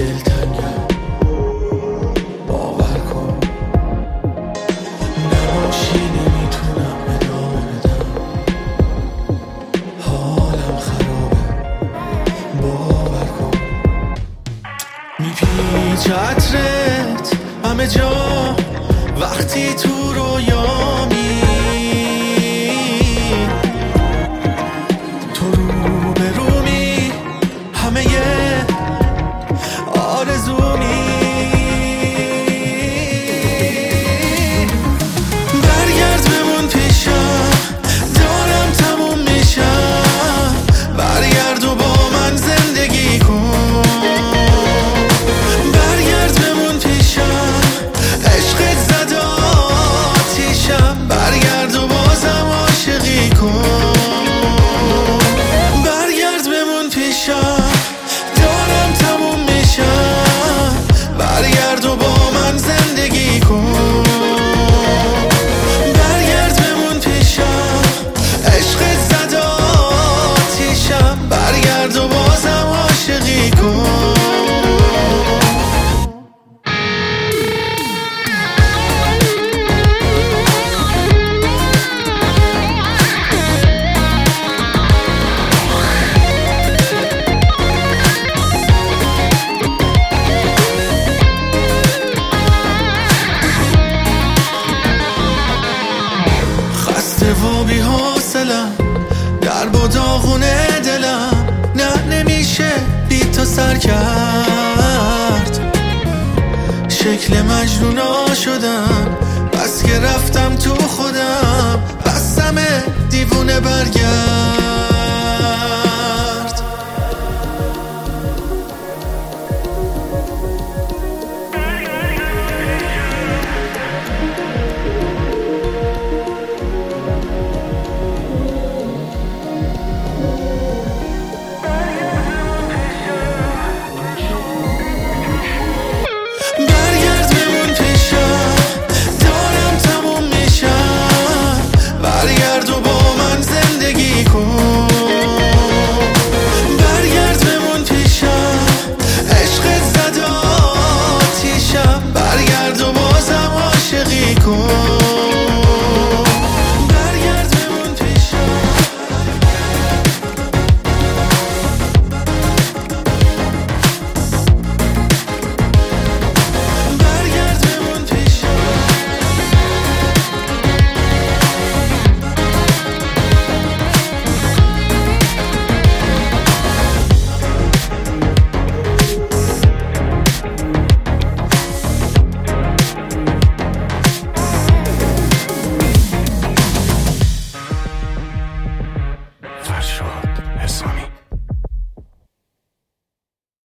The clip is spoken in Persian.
دلتنگم، باور کن نباشی نمیتونم ادامه بدم. حالم خرابه، باور کن. میپیچ عطرت همه جا وقتی تو رویامی، تو رو به رومی همه آرزومی. برگرد بمون پیشم، دارم تموم میشم. برگرد و با من زندگی کن. برگرد بمون پیشم، عشقت زد آتیشم. برگرد و بازم عاشقی کن. برگرد بمون پیشم، دارم تموم میشم. برگرد و با من زندگی کن. برگرد بمون پیشم، عشقت زد آتیشم. برگرد و بازم عاشقی کن. و بی حوصلم، درب و داغونه دلم. نه نمیشه بی تو سر کرد. شکل مجنونا شدم، بس که رفتم تو خودم. بسمه دیوونه برگرد.